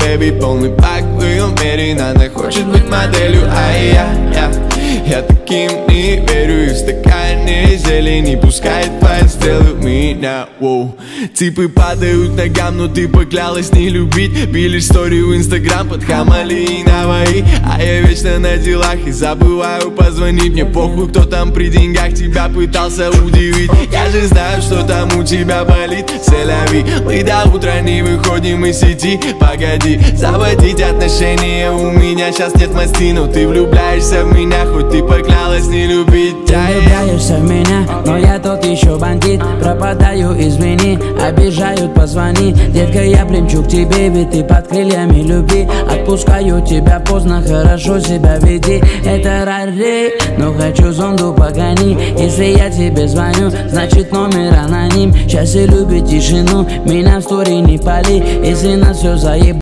бэби, полный бак в ее уверена, она хочет быть моделью, я таким не верю, и в стакане зелени пускает файл, стрелы меня, воу. Типы падают к ногам, но ты поклялась не любить. Пилишь историю в инстаграм под Хамали и Наваи, а я вечно на делах и забываю позвонить. Мне похуй, кто там при деньгах тебя пытался удивить. Я же знаю, что там у тебя болит, селяви. Мы до утра не выходим из сети. Погоди, заводить отношения у меня сейчас нет масти, но ты влюбляешься в меня, хоть ты поклялась не любить. Ты влюбляешься в меня, но я тот еще бандит. Пропадаю, извини, обижают, позвони. Детка, я примчу к тебе, ведь ты под крыльями любви. Отпускаю тебя поздно, хорошо себя веди. Это рари, но хочу зонду погони. Если я тебе звоню, значит номер аноним. Счастье любит тишину, меня в стори не пали. Если нас все заебало,